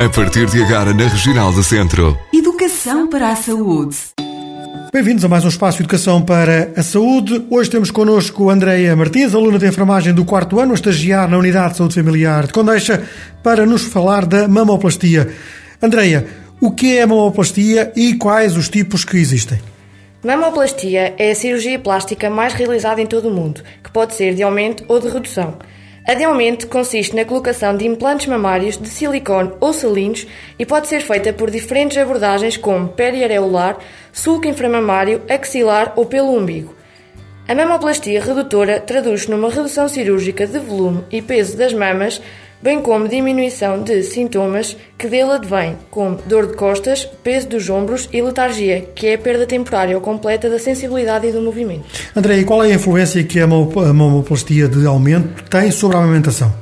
A partir de agora na Regional do Centro. Educação para a saúde. Bem-vindos a mais um espaço de Educação para a Saúde. Hoje temos connosco Andreia Martins, aluna de enfermagem do 4º ano, a estagiar na Unidade de Saúde Familiar de Condeixa, para nos falar da mamoplastia. Andreia, o que é a mamoplastia e quais os tipos que existem? Mamoplastia é a cirurgia plástica mais realizada em todo o mundo, que pode ser de aumento ou de redução. A de aumento consiste na colocação de implantes mamários de silicone ou salinos e pode ser feita por diferentes abordagens como periareolar, sulco inframamário, axilar ou pelo umbigo. A mamoplastia redutora traduz-se numa redução cirúrgica de volume e peso das mamas, bem como diminuição de sintomas que dele advêm, como dor de costas, peso dos ombros e letargia, que é a perda temporária ou completa da sensibilidade e do movimento. André, e qual é a influência que a mamoplastia de aumento tem sobre a amamentação?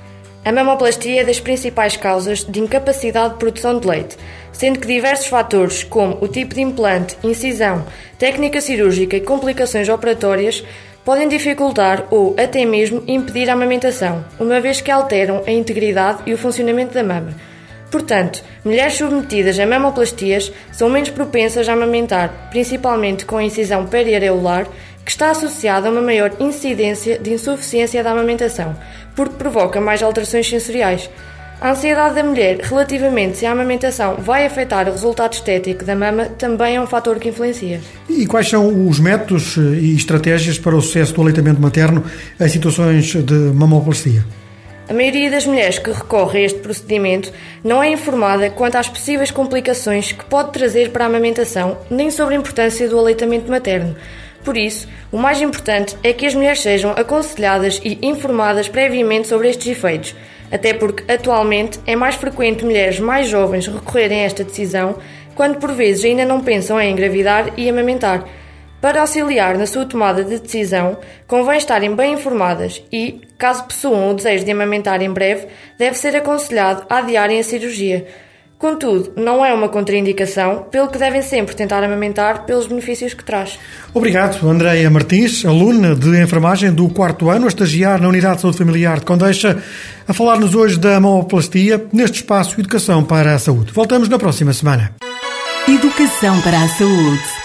A mamoplastia é das principais causas de incapacidade de produção de leite, sendo que diversos fatores, como o tipo de implante, incisão, técnica cirúrgica e complicações operatórias, podem dificultar ou até mesmo impedir a amamentação, uma vez que alteram a integridade e o funcionamento da mama. Portanto, mulheres submetidas a mamoplastias são menos propensas a amamentar, principalmente com a incisão periareolar, que está associada a uma maior incidência de insuficiência da amamentação, porque provoca mais alterações sensoriais. A ansiedade da mulher relativamente se a amamentação vai afetar o resultado estético da mama também é um fator que influencia. E quais são os métodos e estratégias para o sucesso do aleitamento materno em situações de mamoplastia? A maioria das mulheres que recorre a este procedimento não é informada quanto às possíveis complicações que pode trazer para a amamentação, nem sobre a importância do aleitamento materno. Por isso, o mais importante é que as mulheres sejam aconselhadas e informadas previamente sobre estes efeitos, até porque atualmente é mais frequente mulheres mais jovens recorrerem a esta decisão, quando por vezes ainda não pensam em engravidar e amamentar. Para auxiliar na sua tomada de decisão, convém estarem bem informadas e, caso possuam o desejo de amamentar em breve, deve ser aconselhado a adiarem a cirurgia. Contudo, não é uma contraindicação, pelo que devem sempre tentar amamentar pelos benefícios que traz. Obrigado, Andreia Martins, aluna de enfermagem do 4º ano, a estagiar na Unidade de Saúde Familiar de Condeixa, a falar-nos hoje da mamoplastia neste espaço Educação para a Saúde. Voltamos na próxima semana. Educação para a Saúde.